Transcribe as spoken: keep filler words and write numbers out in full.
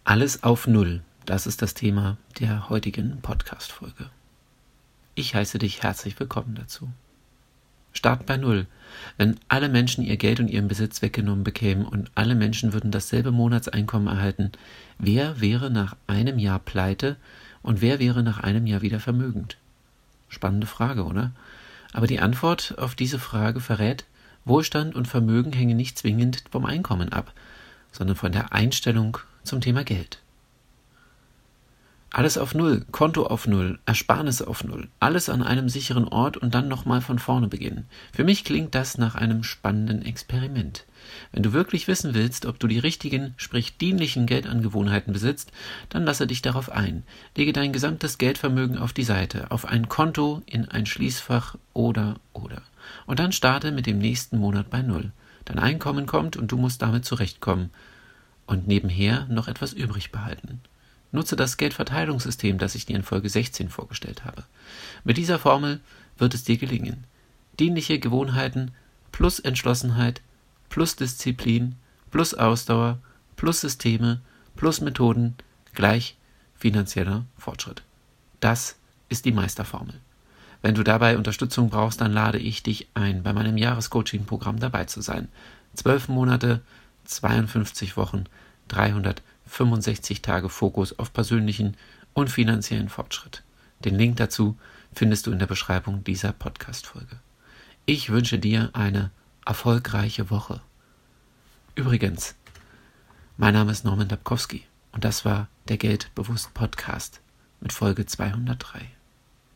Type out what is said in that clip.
Alles auf Null, das ist das Thema der heutigen Podcast-Folge. Ich heiße dich herzlich willkommen dazu. Start bei Null. Wenn alle Menschen ihr Geld und ihren Besitz weggenommen bekämen und alle Menschen würden dasselbe Monatseinkommen erhalten, wer wäre nach einem Jahr pleite und wer wäre nach einem Jahr wieder vermögend? Spannende Frage, oder? Aber die Antwort auf diese Frage verrät, Wohlstand und Vermögen hängen nicht zwingend vom Einkommen ab, sondern von der Einstellung zum Thema Geld. Alles auf Null, Konto auf Null, Ersparnisse auf Null, alles an einem sicheren Ort und dann nochmal von vorne beginnen. Für mich klingt das nach einem spannenden Experiment. Wenn du wirklich wissen willst, ob du die richtigen, sprich dienlichen Geldangewohnheiten besitzt, dann lasse dich darauf ein. Lege dein gesamtes Geldvermögen auf die Seite, auf ein Konto, in ein Schließfach oder, oder. Und dann starte mit dem nächsten Monat bei Null. Dein Einkommen kommt und du musst damit zurechtkommen. Und nebenher noch etwas übrig behalten. Nutze das Geldverteilungssystem, das ich dir in Folge sechzehn vorgestellt habe. Mit dieser Formel wird es dir gelingen. Dienliche Gewohnheiten plus Entschlossenheit plus Disziplin plus Ausdauer plus Systeme plus Methoden gleich finanzieller Fortschritt. Das ist die Meisterformel. Wenn du dabei Unterstützung brauchst, dann lade ich dich ein, bei meinem Jahrescoaching-Programm dabei zu sein. Zwölf Monate, zweiundfünfzig Wochen, dreihundertfünfundsechzig Tage Fokus auf persönlichen und finanziellen Fortschritt. Den Link dazu findest du in der Beschreibung dieser Podcast-Folge. Ich wünsche dir eine erfolgreiche Woche. Übrigens, mein Name ist Norman Dabkowski und das war der Geldbewusst Podcast mit Folge zweihundertdrei.